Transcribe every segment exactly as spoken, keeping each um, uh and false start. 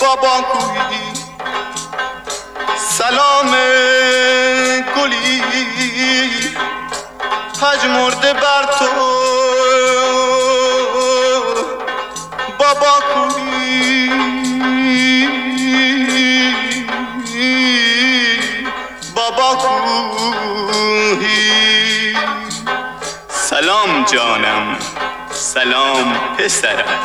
بابا کوهی سلام گلی پژمرده بر تو بابا کوهی بابا کوهی سلام جانم سلام پسرم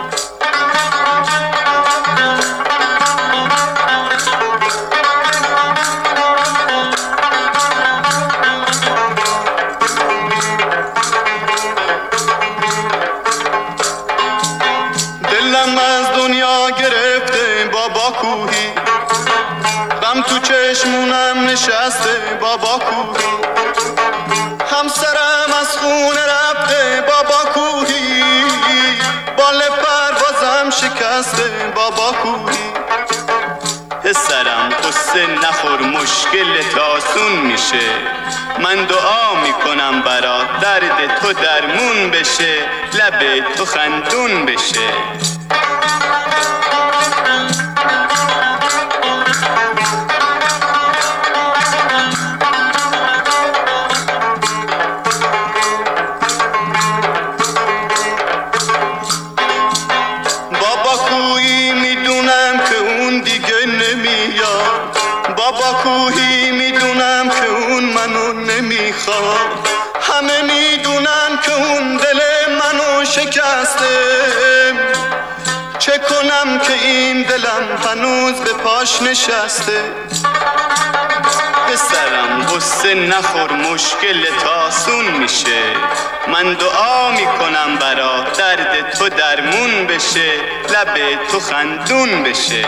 دلم از دنیا گرفته بابا کوهی غم تو چشمونم نشسته بابا کوهی همسرم از خونه رفته بابا کوهی بال پروازم شکسته بابا کوهی پسرم قصه نخور مشکلت آسون میشه من دعا میکنم برات درد تو درمون بشه لب تو خندون بشه بابا کوهی میدونم که اون دیگه نمیاد بابا کوهی میدونم که اون منو نمیخواد همه میدونن که اون دل منو شکسته چه کنم که این دلم هنوز به پاش نشسته پسرم غصه نخور مشکلت آسون میشه من دعا میکنم برات درد تو درمون بشه لب تو خندون بشه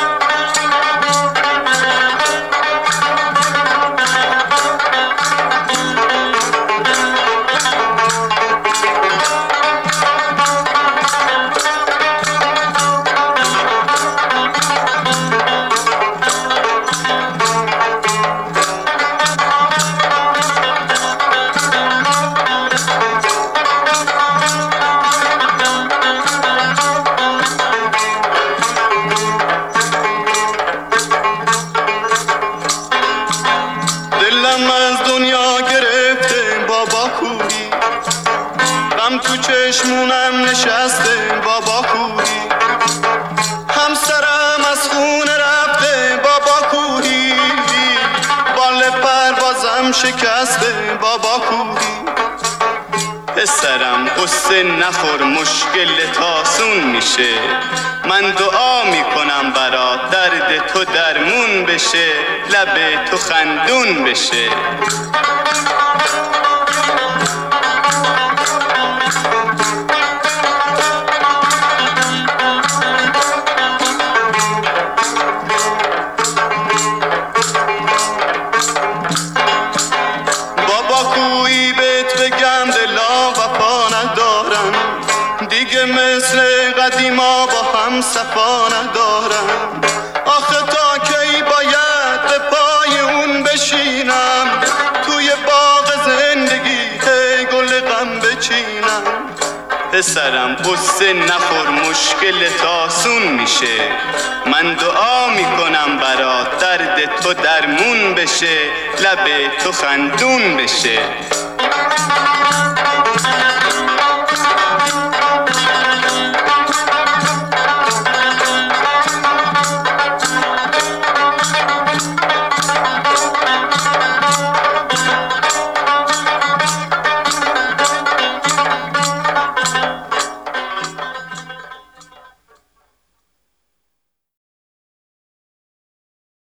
دلم از دنیا گرفته بابا کوهی غم تو چشمونم نشسته بابا کوهی همسرم از خونه رفته بابا کوهی بال پروازم شکسته بابا کوهی پسرم قصه نخور مشکلت آسون میشه من دعا میکنم برات درد تو درمون بشه لب تو خندون بشه بابا کوهی بهت بگم دلا وفا ندارم دیگه مثل قدیما با هم صفا ندارم آخه تا کی باید به پای اون بشینم توی باغ زندگی هی گل غم بچینم پسرم قصه نخور مشکلت آسون میشه من دعا میکنم برات درد تو درمون بشه لب تو خندون بشه